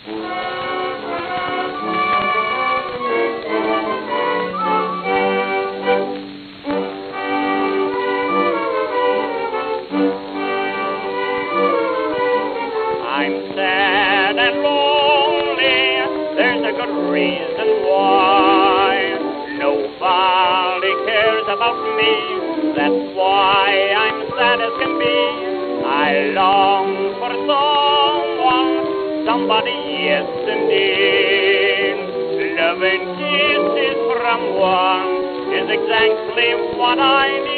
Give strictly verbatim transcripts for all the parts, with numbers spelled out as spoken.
I'm sad and lonely, there's a good reason why. Nobody cares about me, that's why I'm sad as can be. I long for someone, somebody, yes indeed. Love and kisses from one is exactly what I need.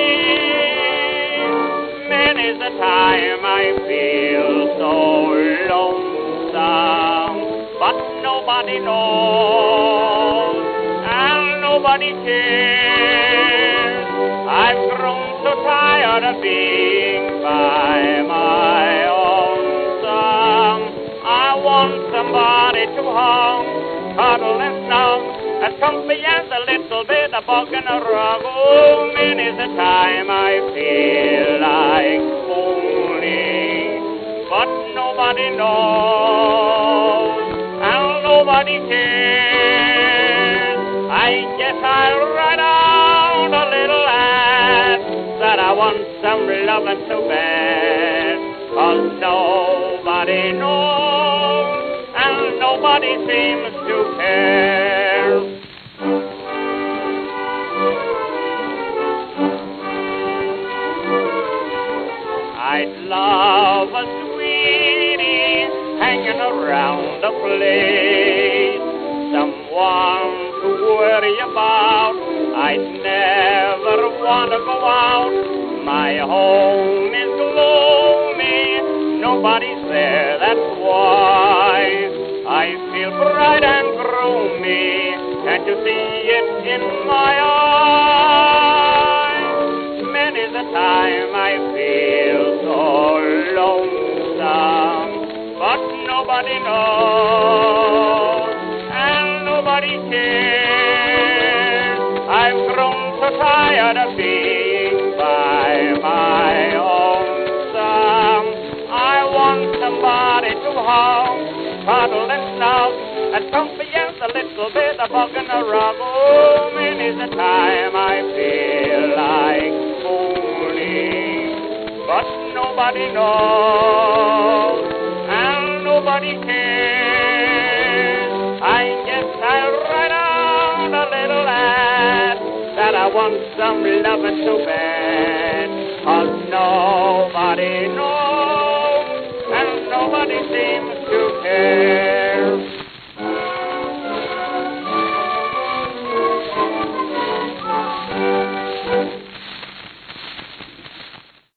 Many's the time I feel so lonesome, but nobody knows and nobody cares. I've grown so tired of being by my own song. I want somebody to hug, cuddle and snug, as comfy as a little bit of bug in a rug. Oh, many's the time I feel like owning, but nobody knows and nobody cares. I guess I'll write out a little ad that I want some loving so bad, 'cause nobody knows and nobody seems to care. I'd love a sweetie hanging around the place, someone to worry about. I'd never want to go out. My home is gloomy, nobody's there, that's why I feel bright and groomy. Can't you see it in my eyes? Many's the time I feel so lonesome, but nobody knows and nobody cares. I've grown so tired of being by my own song. I want somebody to hug, cuddle and snug, as comfy as a little bit of bug in a rug. Oh, many's the time I feel like owning, but nobody knows and nobody cares. I guess I'll write out a little ad that I want some loving so bad, 'cause nobody knows and nobody sees.